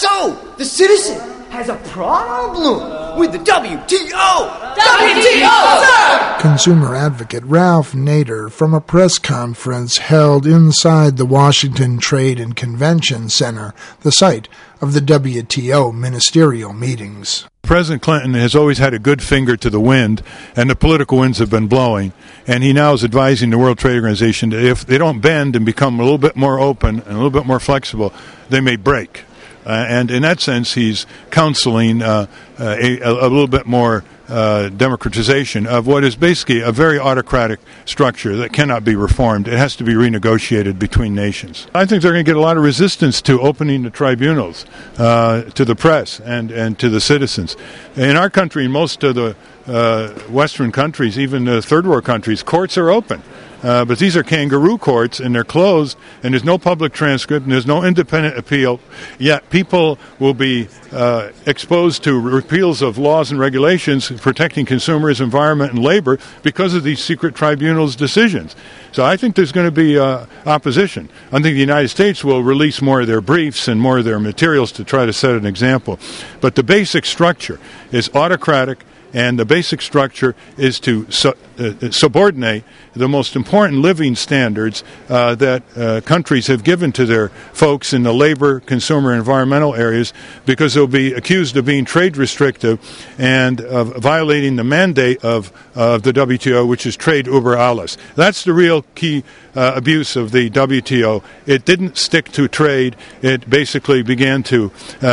So, the citizen has a problem with the WTO! WTO, sir! Consumer advocate Ralph Nader from a press conference held inside the Washington Trade and Convention Center, the site of the WTO ministerial meetings. President Clinton has always had a good finger to the wind, and the political winds have been blowing, and he now is advising the World Trade Organization that if they don't bend and become a little bit more open and a little bit more flexible, they may break. And in that sense, he's counseling a little bit more democratization of what is basically a very autocratic structure that cannot be reformed. It has to be renegotiated between nations. I think they're going to get a lot of resistance to opening the tribunals to the press and to the citizens. In our country, in most of the Western countries, even the third world countries, courts are open. But these are kangaroo courts, and they're closed, and there's no public transcript, and there's no independent appeal. Yet people will be exposed to repeals of laws and regulations protecting consumers, environment, and labor because of these secret tribunals' decisions. So I think there's going to be opposition. I think the United States will release more of their briefs and more of their materials to try to set an example. But the basic structure is autocratic, and the basic structure is to subordinate the most important living standards that countries have given to their folks in the labor, consumer, and environmental areas, because they'll be accused of being trade restrictive and of violating the mandate of the WTO, which is trade über alles. That's the real key abuse of the WTO. It didn't stick to trade. It basically began to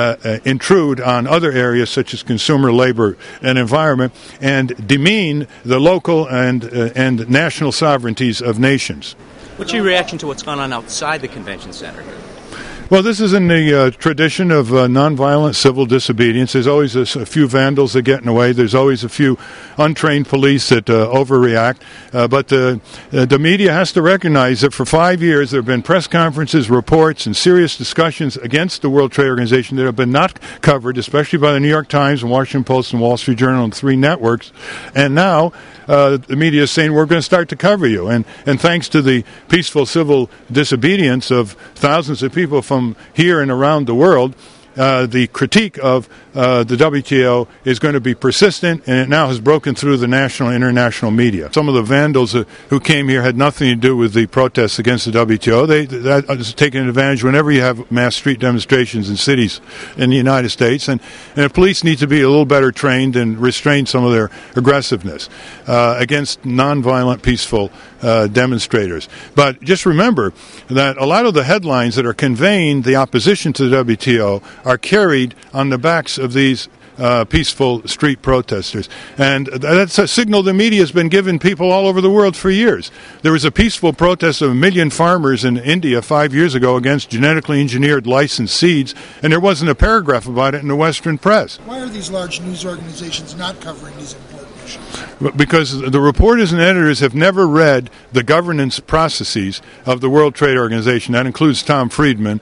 intrude on other areas such as consumer, labor, and environment, and demean the local and national sovereignties of nations. What's your reaction to what's gone on outside the convention center? Well, this is in the tradition of nonviolent civil disobedience. There's always a few vandals that get in the way. There's always a few untrained police that overreact. But the media has to recognize that for 5 years there have been press conferences, reports, and serious discussions against the World Trade Organization that have been not covered, especially by the New York Times and Washington Post and Wall Street Journal and 3 networks. And now the media is saying we're going to start to cover you. And thanks to the peaceful civil disobedience of thousands of people from here and around the world, the critique of the WTO is going to be persistent, and it now has broken through the national and international media. Some of the vandals who came here had nothing to do with the protests against the WTO. That is taken advantage whenever you have mass street demonstrations in cities in the United States, and the police need to be a little better trained and restrain some of their aggressiveness against nonviolent, peaceful demonstrators. But just remember that a lot of the headlines that are conveying the opposition to the WTO are carried on the backs of these peaceful street protesters. And that's a signal the media has been giving people all over the world for years. There was a peaceful protest of 1 million farmers in India 5 years ago against genetically engineered licensed seeds, and there wasn't a paragraph about it in the Western press. Why are these large news organizations not covering these important issues? Because the reporters and editors have never read the governance processes of the World Trade Organization. That includes Tom Friedman,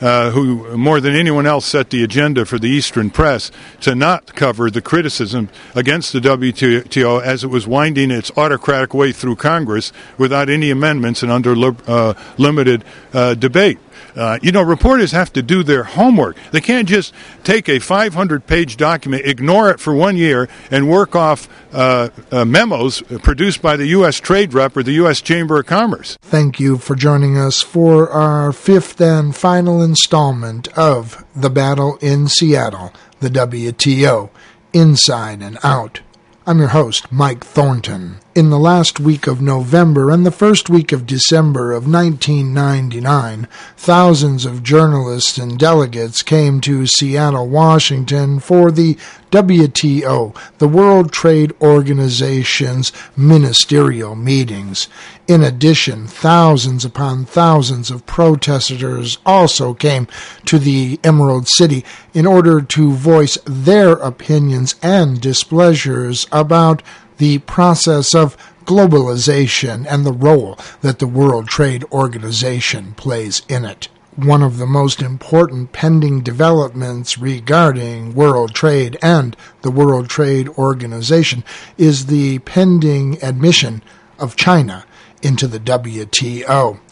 who more than anyone else set the agenda for the Eastern press to not cover the criticism against the WTO as it was winding its autocratic way through Congress without any amendments and under limited debate. Reporters have to do their homework. They can't just take a 500-page document, ignore it for 1 year, and work off memos produced by the U.S. Trade Rep or the U.S. Chamber of Commerce. Thank you for joining us for our 5th and final installment of The Battle in Seattle, the WTO, Inside and Out. I'm your host, Mike Thornton. In the last week of November and the first week of December of 1999, thousands of journalists and delegates came to Seattle, Washington for the WTO, the World Trade Organization's ministerial meetings. In addition, thousands upon thousands of protesters also came to the Emerald City in order to voice their opinions and displeasures about the process of globalization and the role that the World Trade Organization plays in it. One of the most important pending developments regarding world trade and the World Trade Organization is the pending admission of China into the WTO.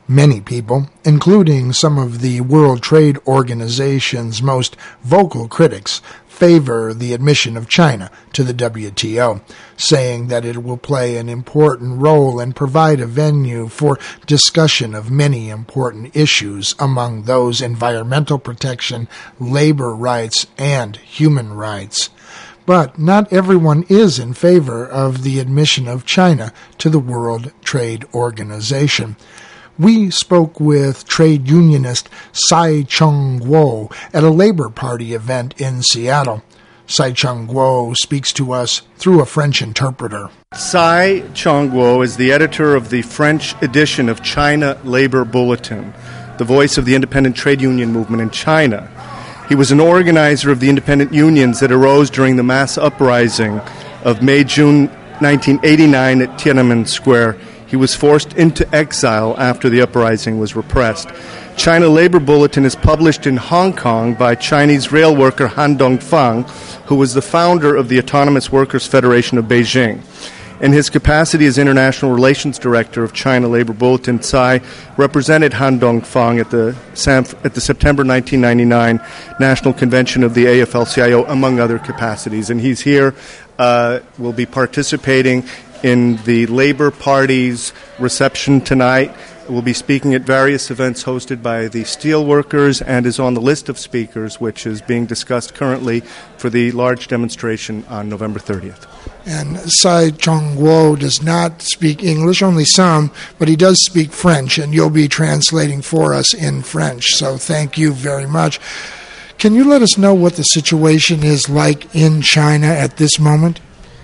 Many people, including some of the World Trade Organization's most vocal critics, favor the admission of China to the WTO, saying that it will play an important role and provide a venue for discussion of many important issues, among those environmental protection, labor rights, and human rights. But not everyone is in favor of the admission of China to the World Trade Organization. We spoke with trade unionist Tsai Chung-Kuo at a Labor Party event in Seattle. Tsai Chung-Kuo speaks to us through a French interpreter. Tsai Chung-Kuo is the editor of the French edition of China Labor Bulletin, the voice of the independent trade union movement in China. He was an organizer of the independent unions that arose during the mass uprising of May-June 1989 at Tiananmen Square. He was forced into exile after the uprising was repressed. China Labor Bulletin is published in Hong Kong by Chinese rail worker Han Dongfang, who was the founder of the Autonomous Workers' Federation of Beijing. In his capacity as International Relations Director of China Labor Bulletin, Tsai represented Han Dongfang at the September 1999 National Convention of the AFL-CIO, among other capacities. And he's here, will be participating in the Labor Party's reception tonight. We'll be speaking at various events hosted by the steelworkers and is on the list of speakers, which is being discussed currently for the large demonstration on November 30th. And Tsai Chung-Kuo does not speak English, only some, but he does speak French, and you'll be translating for us in French, so thank you very much. Can you let us know what the situation is like in China at this moment?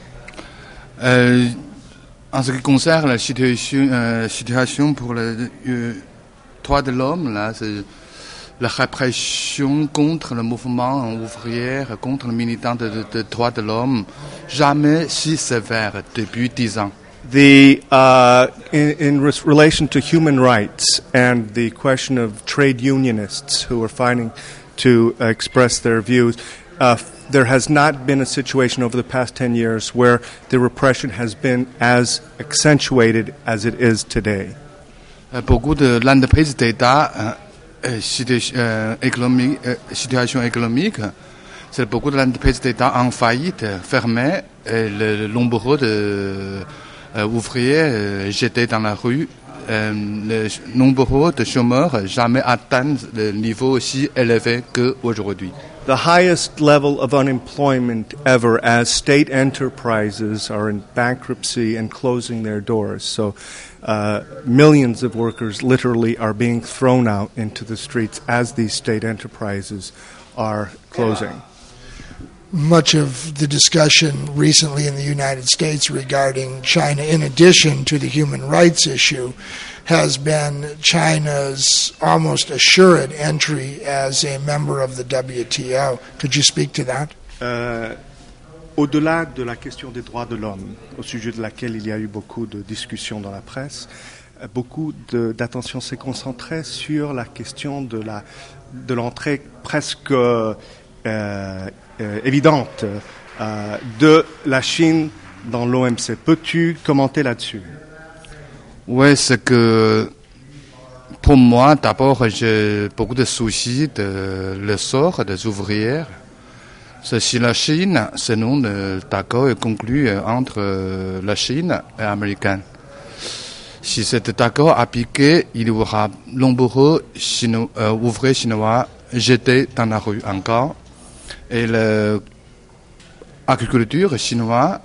En ce qui concerne la situation pour les droits de l'homme, là, c'est la répression contre le mouvement ouvrier, contre le militant de droits de l'homme, jamais si sévère depuis 10 ans. In relation to human rights and the question of trade unionists who are fighting to express their views, there has not been a situation over the past 10 years where the repression has been as accentuated as it is today. Beaucoup de l'entreprise d'État, situation économique, c'est beaucoup de l'entreprise d'État en faillite, fermée, et le nombre d'ouvriers jetés dans la rue, le nombre de chômeurs jamais atteint le niveau aussi élevé qu'aujourd'hui. The highest level of unemployment ever as state enterprises are in bankruptcy and closing their doors. So millions of workers literally are being thrown out into the streets as these state enterprises are closing. Much of the discussion recently in the United States regarding China, in addition to the human rights issue, has been China's almost assured entry as a member of the WTO. Could you speak to that? Au-delà de la question des droits de l'homme, au sujet de laquelle il y a eu beaucoup de discussions dans la presse, beaucoup d'attention s'est concentrée sur la question de l'entrée presque évidente de la Chine dans l'OMC. Peux-tu commenter là-dessus? Oui, c'est que pour moi, d'abord, j'ai beaucoup de soucis de le sort des ouvrières. Si la Chine, selon l'accord est conclu entre la Chine et l'Américaine. Si cet accord appliqué, il y aura nombreux ouvriers chinois jetés dans la rue encore. Et l'agriculture chinoise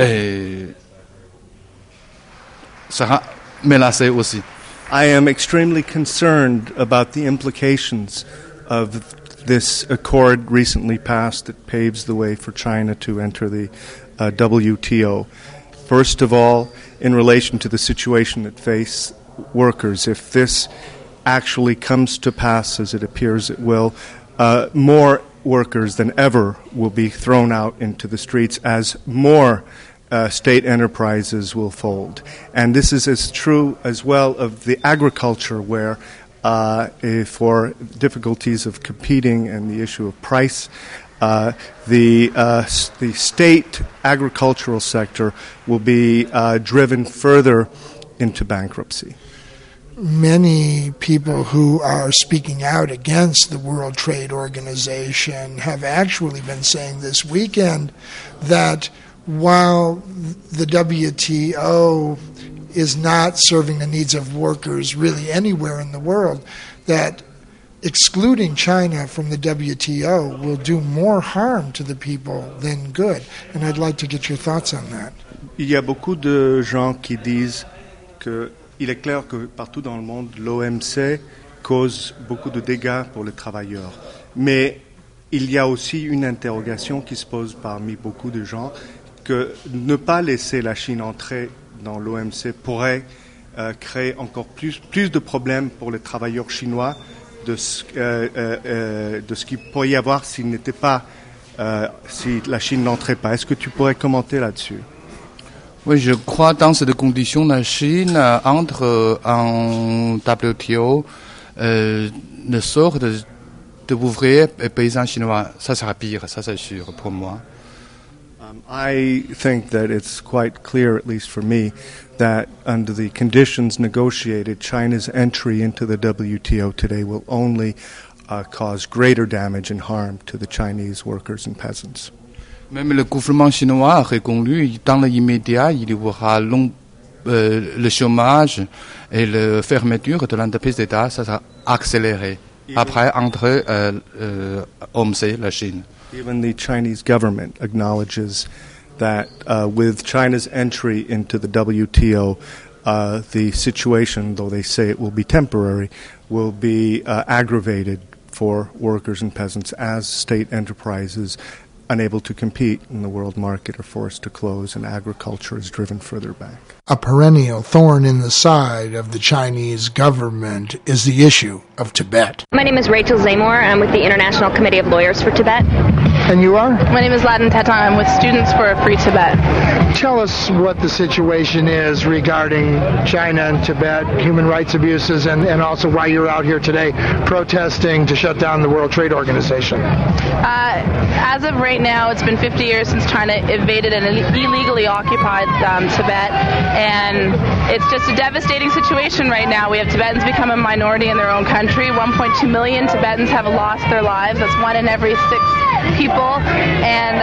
sera menacée aussi. I am extremely concerned about the implications of this accord recently passed that paves the way for China to enter the WTO. First of all, in relation to the situation that face workers, if this actually comes to pass, as it appears it will, more workers than ever will be thrown out into the streets as more state enterprises will fold. And this is as true as well of the agriculture, where for difficulties of competing and the issue of price, the state agricultural sector will be driven further into bankruptcy. many people who are speaking out against the World Trade Organization have actually been saying this weekend that while the WTO is not serving the needs of workers really anywhere in the world, that excluding China from the WTO will do more harm to the people than good. And I'd like to get your thoughts on that. Il y a beaucoup de gens qui disent qu'il est clair que partout dans le monde, l'OMC cause beaucoup de dégâts pour les travailleurs. Mais il y a aussi une interrogation qui se pose parmi beaucoup de gens, que ne pas laisser la Chine entrer dans l'OMC pourrait créer encore plus de problèmes pour les travailleurs chinois de ce qu'il pourrait y avoir s'il n'était pas, si la Chine n'entrait pas. Est-ce que tu pourrais commenter là-dessus? Oui, je crois dans cette condition, la Chine entre en WTO, le sort de ouvriers et paysans chinois, ça sera pire, ça c'est sûr pour moi. I think that it's quite clear, at least for me, that under the conditions negotiated, China's entry into the WTO today will only cause greater damage and harm to the Chinese workers and peasants. Même le gouvernement chinois a reconnu, dans l'immédiat, il y aura le chômage et la fermeture de l'entreprise d'État, ça sera accéléré. Après, entre OMC, la Chine. Even the Chinese government acknowledges that with China's entry into the WTO, the situation, though they say it will be temporary, will be aggravated for workers and peasants as state enterprises unable to compete in the world market are forced to close and agriculture is driven further back. A perennial thorn in the side of the Chinese government is the issue of Tibet. My name is Rachel Zamor. I'm with the International Committee of Lawyers for Tibet. And you are? My name is Laden Teton. I'm with Students for a Free Tibet. Tell us what the situation is regarding China and Tibet, human rights abuses, and also why you're out here today protesting to shut down the World Trade Organization. As of right now, it's been 50 years since China invaded and illegally occupied Tibet, and it's just a devastating situation right now. We have Tibetans become a minority in their own country. 1.2 million Tibetans have lost their lives. That's 1 in every 6 people. And,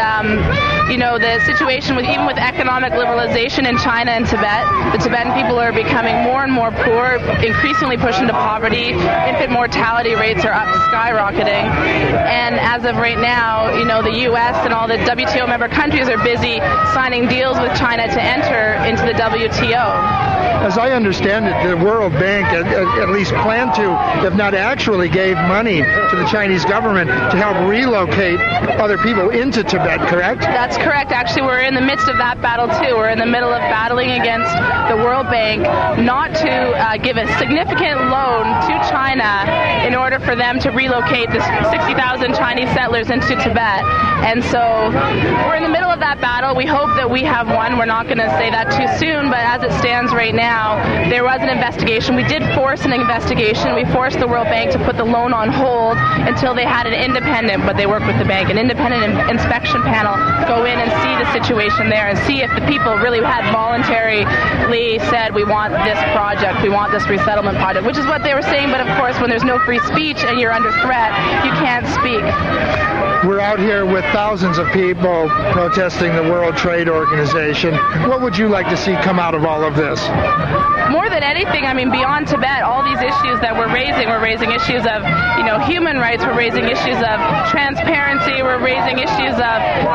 the situation even with economic liberalization in China and Tibet, the Tibetan people are becoming more and more poor, increasingly pushed into poverty. Infant mortality rates are up skyrocketing. And as of right now, the U.S. and all the WTO member countries are busy signing deals with China to enter into the WTO. As I understand it, the World Bank at least planned to, if not actually gave money to the Chinese government to help relocate other people into Tibet, correct? That's correct. Actually, we're in the midst of that battle, too. We're in the middle of battling against the World Bank not to give a significant loan to China in order for them to relocate the 60,000 Chinese settlers into Tibet. And so we're in the middle of that battle. We hope that we have won. We're not going to say that too soon, but as it stands right now, there was an investigation. We did force an investigation. We forced the World Bank to put the loan on hold until they had an independent, but they work with the bank, an independent inspection panel go in and see the situation there and see if the people really had voluntarily said, we want this project, we want this resettlement project, which is what they were saying. But of course, when there's no free speech and you're under threat, you can't speak. We're out here with thousands of people protesting the World Trade Organization. What would you like to see come out of all of this? More than anything, beyond Tibet, all these issues that we're raising issues of, human rights, we're raising issues of transparency, we're raising issues of,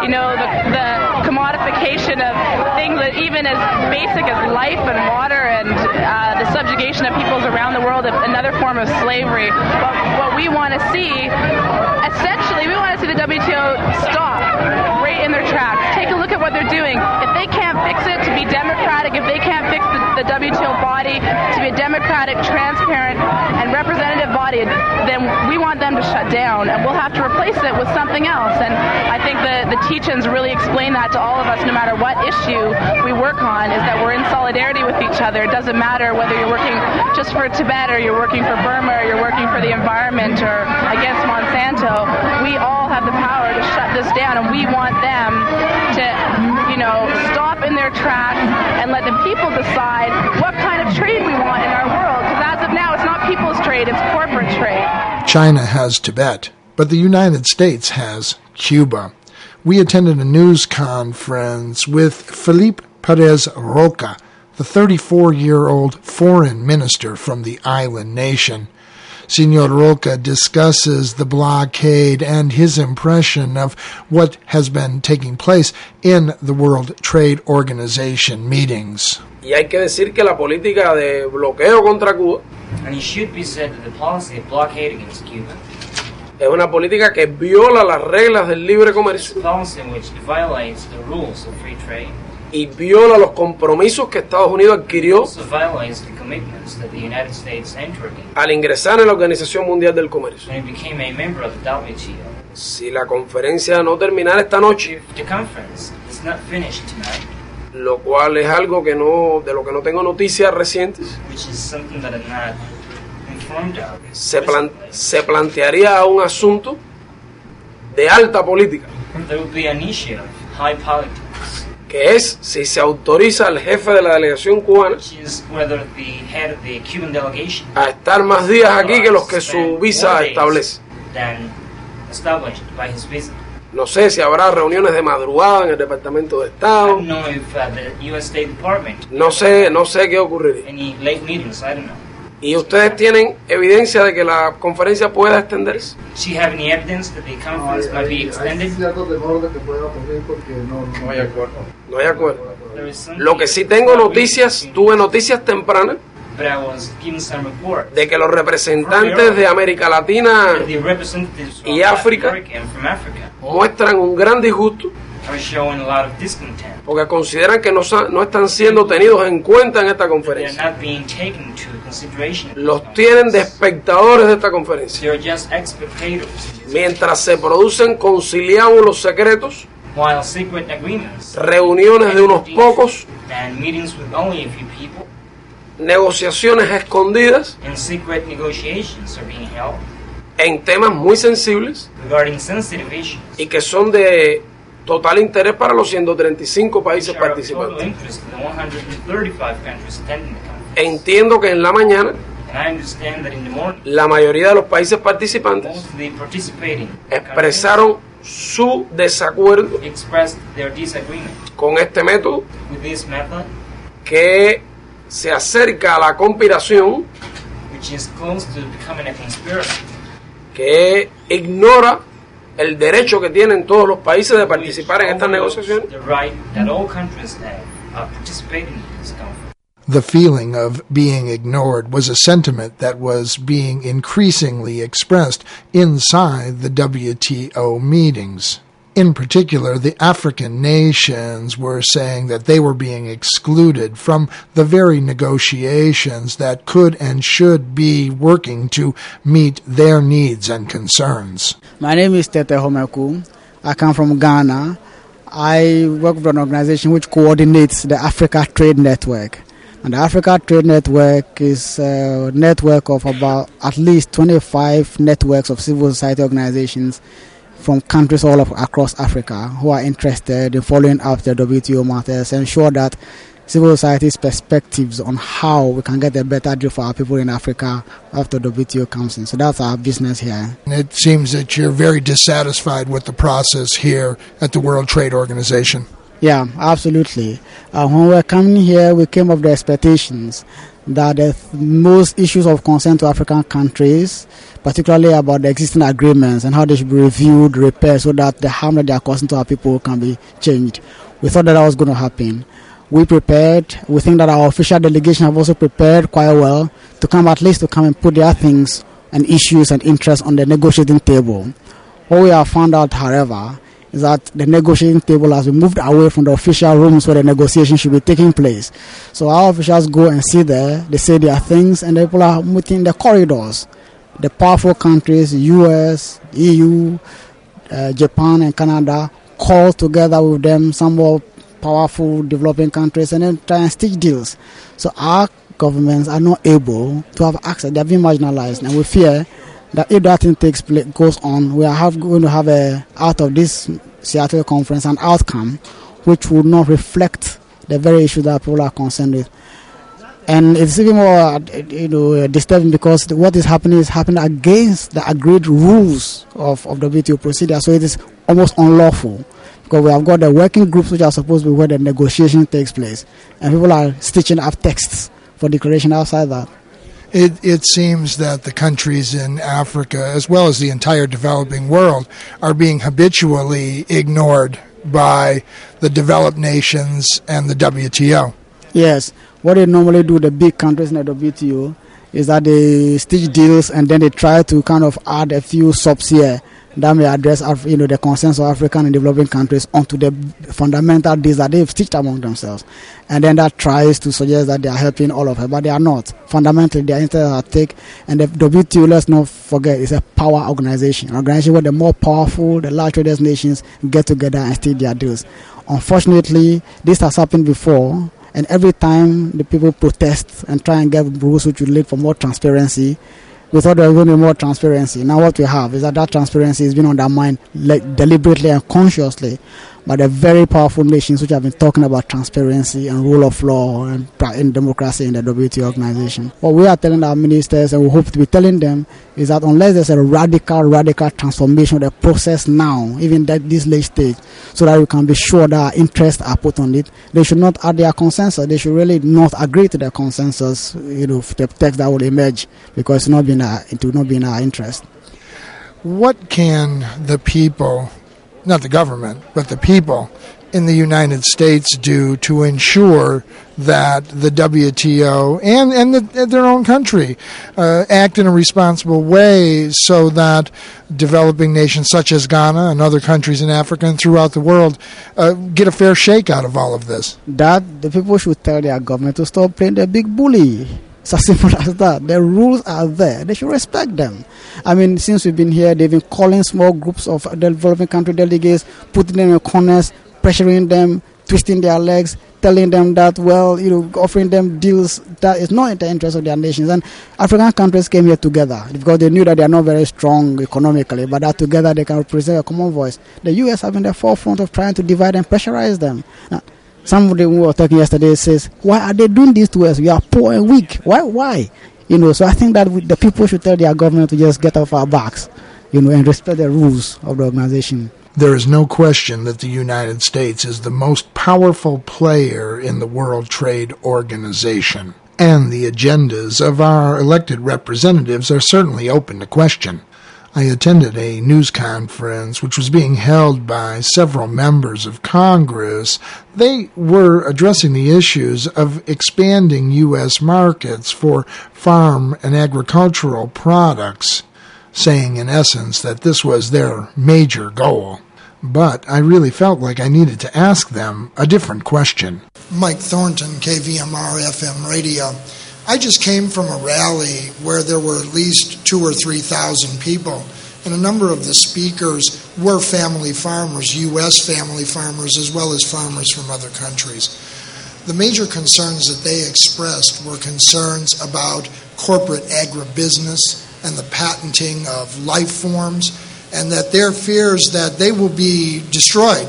the commodification of things that even as basic as life and water and the subjugation of peoples around the world, another form of slavery. What we want to see, essentially, we want to see the WTO stop right in their tracks. Take a look at what they're doing. If they can't fix it to be democratic, if they can't fix the WTO body to be a democratic, transparent, and representative body, then we want them to shut down, and we'll have to replace it with something else. And I think the teach-ins really explain that to all of us, no matter what issue we work on, is that we're in solidarity with each other. It doesn't matter whether you're working just for Tibet or you're working for Burma or you're working for the environment or against Monsanto. We all have the power to shut this down, and we want them to, stop in their tracks and let the people decide what kind of trade we want in our world. Because as of now, it's not people's trade, it's corporate trade. China has Tibet, but the United States has Cuba. We attended a news conference with Felipe Perez Roca, the 34-year-old foreign minister from the island nation. Senor Roca discusses the blockade and his impression of what has been taking place in the World Trade Organization meetings. Y hay que decir que la política de bloqueo contra Cuba and it should be said that the policy of blockade against Cuba es una política que viola las reglas del libre comercio y viola los compromisos que Estados Unidos adquirió al ingresar en la Organización Mundial del Comercio. Si la conferencia no terminara esta noche, lo cual es algo que de lo que no tengo noticias recientes, se plantearía un asunto de alta política, que es si se autoriza al jefe de la delegación cubana a estar más días aquí que los que su visa establece. No sé si habrá reuniones de madrugada en el Departamento de Estado. No sé qué ocurriría. ¿Y ustedes tienen evidencia de que la conferencia pueda extenderse? No hay acuerdo. Lo que sí tengo tuve noticias tempranas de que los representantes de América Latina y África muestran un gran disgusto porque consideran que no están siendo tenidos en cuenta en esta conferencia. Los tienen de espectadores de esta conferencia. Mientras se producen conciliábulos secretos, reuniones de unos pocos, negociaciones escondidas en temas muy sensibles y que son de total interés para los 135 países participantes. Entiendo que en la mañana la mayoría de los países participantes expresaron su desacuerdo con este método que se acerca a la conspiración, que ignora el derecho que tienen todos los países de participar en estas negociaciones. The feeling of being ignored was a sentiment that was being increasingly expressed inside the WTO meetings. In particular, the African nations were saying that they were being excluded from the very negotiations that could and should be working to meet their needs and concerns. My name is Tete Homeku. I come from Ghana. I work with an organization which coordinates the Africa Trade Network. And the Africa Trade Network is a network of about at least 25 networks of civil society organizations from countries all across Africa who are interested in following up the WTO matters and ensure that civil society's perspectives on how we can get a better deal for our people in Africa after WTO comes in. So that's our business here. It seems that you're very dissatisfied with the process here at the World Trade Organization. Yeah, absolutely. When we were coming here, we came up with the expectations that the most issues of concern to African countries, particularly about the existing agreements and how they should be reviewed, repaired, so that the harm that they are causing to our people can be changed. We thought that was going to happen. We prepared. We think that our official delegation have also prepared quite well to come and put their things and issues and interests on the negotiating table. What we have found out, however, is that the negotiating table has been moved away from the official rooms where the negotiation should be taking place. So our officials go and sit there, they say their things, and the people are meeting in the corridors. The powerful countries, US, EU, Japan and Canada, call together with them some more powerful developing countries and then try and stitch deals. So our governments are not able to have access. They are being marginalized, and we fear that if that thing goes on, we are going to have out of this Seattle conference an outcome which would not reflect the very issue that people are concerned with. And it's even more, disturbing because what is happening against the agreed rules of WTO procedure. So it is almost unlawful because we have got the working groups which are supposed to be where the negotiation takes place, and people are stitching up texts for declaration outside that. It seems that the countries in Africa, as well as the entire developing world, are being habitually ignored by the developed nations and the WTO. Yes. What they normally do, the big countries in the WTO, is that they stitch deals and then they try to kind of add a few subs here that may address the concerns of African and developing countries onto the fundamental deals that they've stitched among themselves. And then that tries to suggest that they are helping all of it, but they are not. Fundamentally, their interests are at stake. And the WTO, let's not forget, is a power organization. An organization where the more powerful, the large traders nations get together and stitch their deals. Unfortunately, this has happened before. And every time the people protest and try and get rules which will lead for more transparency, we thought there was going to be more transparency. Now what we have is that transparency has been undermined deliberately and consciously by the very powerful nations which have been talking about transparency and rule of law and democracy in the WTO organization. What we are telling our ministers, and we hope to be telling them, is that unless there's a radical transformation of the process now, even at this late stage, so that we can be sure that our interests are put on it, they should not add their consensus. They should really not agree to the consensus, the text that will emerge, because it will not be in our interest. What can the people, not the government, but the people in the United States do to ensure that the WTO and their own country act in a responsible way so that developing nations such as Ghana and other countries in Africa and throughout the world get a fair shake out of all of this? That the people should tell their government to stop playing the big bully. It's as simple as that. The rules are there. They should respect them. I mean, since we've been here, they've been calling small groups of developing country delegates, putting them in corners, pressuring them, twisting their legs, telling them that, offering them deals that is not in the interest of their nations. And African countries came here together because they knew that they are not very strong economically, but that together they can represent a common voice. The U.S. have been at the forefront of trying to divide and pressurize them. Now, somebody we were talking yesterday says, why are they doing this to us? We are poor and weak. Why? So I think that the people should tell their government to just get off our backs, and respect the rules of the organization. There is no question that the United States is the most powerful player in the World Trade Organization, and the agendas of our elected representatives are certainly open to question. I attended a news conference which was being held by several members of Congress. They were addressing the issues of expanding U.S. markets for farm and agricultural products, saying in essence that this was their major goal. But I really felt like I needed to ask them a different question. Mike Thornton, KVMR FM radio. I just came from a rally where there were at least 2,000 or 3,000 people, and a number of the speakers were family farmers, U.S. family farmers, as well as farmers from other countries. The major concerns that they expressed were concerns about corporate agribusiness and the patenting of life forms, and that their fears that they will be destroyed,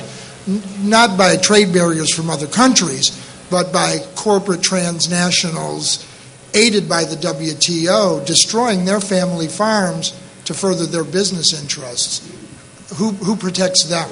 not by trade barriers from other countries, but by corporate transnationals aided by the WTO, destroying their family farms to further their business interests. Who protects them?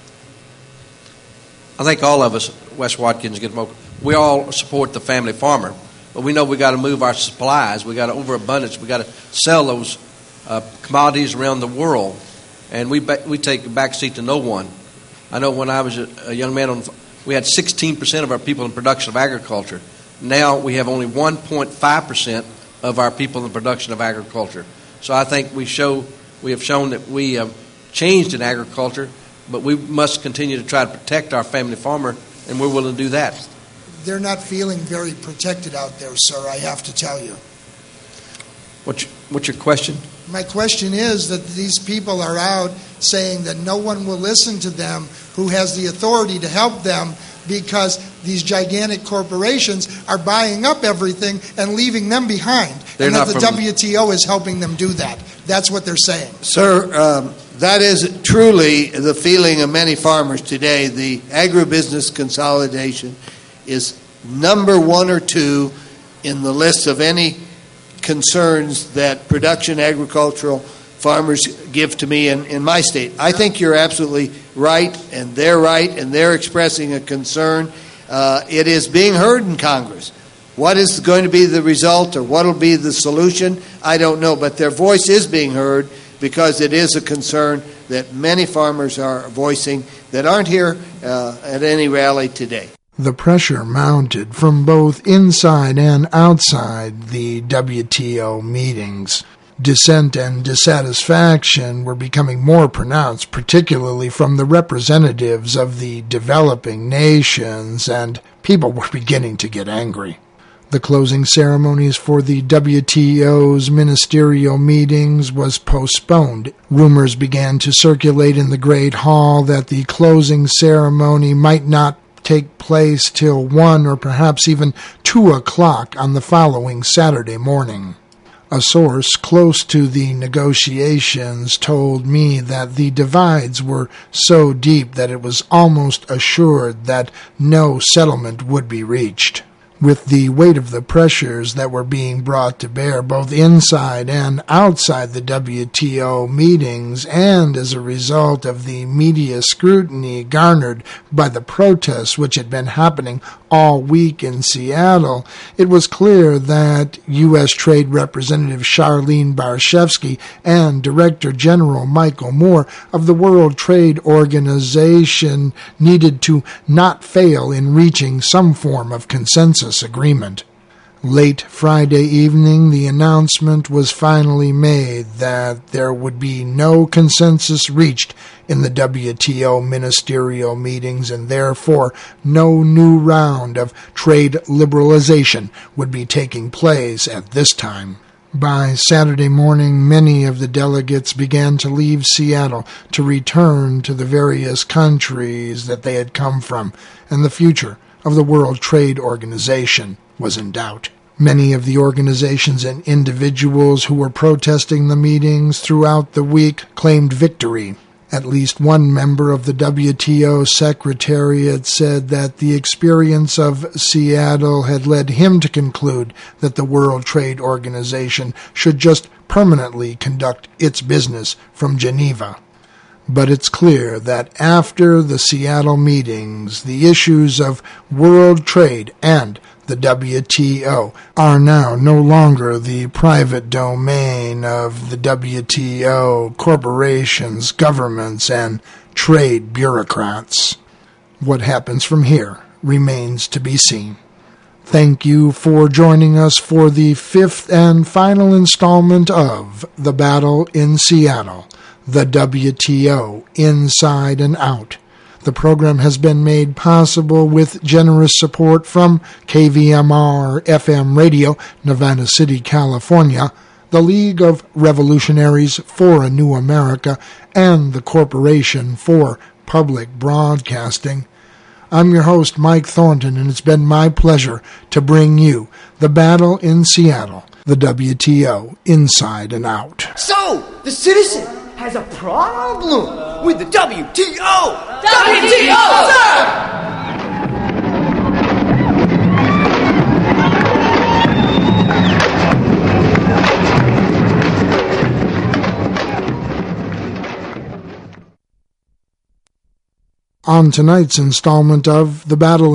I think all of us, Wes Watkins, we all support the family farmer, but we know we got to move our supplies. We got overabundance. We got to sell those commodities around the world, and we take a backseat to no one. I know when I was a young man, we had 16% of our people in production of agriculture. Now we have only 1.5% of our people in the production of agriculture. So I think we have shown that we have changed in agriculture, but we must continue to try to protect our family farmer, and we're willing to do that. They're not feeling very protected out there, sir, I have to tell you. What's your question? My question is that these people are out saying that no one will listen to them who has the authority to help them, because these gigantic corporations are buying up everything and leaving them behind. And that the WTO is helping them do that. That's what they're saying. Sir, that is truly the feeling of many farmers today. The agribusiness consolidation is number one or two in the list of any concerns that production agricultural farmers give to me in my state. I think you're absolutely right, and they're expressing a concern. It is being heard in Congress. What is going to be the result or what will be the solution, I don't know, but their voice is being heard because it is a concern that many farmers are voicing that aren't here at any rally today. The pressure mounted from both inside and outside the WTO meetings. Dissent and dissatisfaction were becoming more pronounced, particularly from the representatives of the developing nations, and people were beginning to get angry. The closing ceremonies for the WTO's ministerial meetings was postponed. Rumors began to circulate in the Great Hall that the closing ceremony might not take place till 1 or perhaps even 2 o'clock on the following Saturday morning. A source close to the negotiations told me that the divides were so deep that it was almost assured that no settlement would be reached. With the weight of the pressures that were being brought to bear both inside and outside the WTO meetings, and as a result of the media scrutiny garnered by the protests which had been happening all week in Seattle, it was clear that U.S. Trade Representative Charlene Barshevsky and Director General Michael Moore of the World Trade Organization needed to not fail in reaching some form of consensus agreement. Late Friday evening, the announcement was finally made that there would be no consensus reached in the WTO ministerial meetings, and therefore no new round of trade liberalization would be taking place at this time. By Saturday morning, many of the delegates began to leave Seattle to return to the various countries that they had come from, and the future of the World Trade Organization was in doubt. Many of the organizations and individuals who were protesting the meetings throughout the week claimed victory. At least one member of the WTO Secretariat said that the experience of Seattle had led him to conclude that the World Trade Organization should just permanently conduct its business from Geneva. But it's clear that after the Seattle meetings, the issues of world trade and the WTO are now no longer the private domain of the WTO corporations, governments, and trade bureaucrats. What happens from here remains to be seen. Thank you for joining us for the 5th and final installment of The Battle in Seattle, the WTO Inside and Out. The program has been made possible with generous support from KVMR FM Radio, Nevada City, California, the League of Revolutionaries for a New America, and the Corporation for Public Broadcasting. I'm your host, Mike Thornton, and it's been my pleasure to bring you The Battle in Seattle, the WTO Inside and Out. So, the citizen has a problem with the WTO! WTO, sir! On tonight's installment of The Battle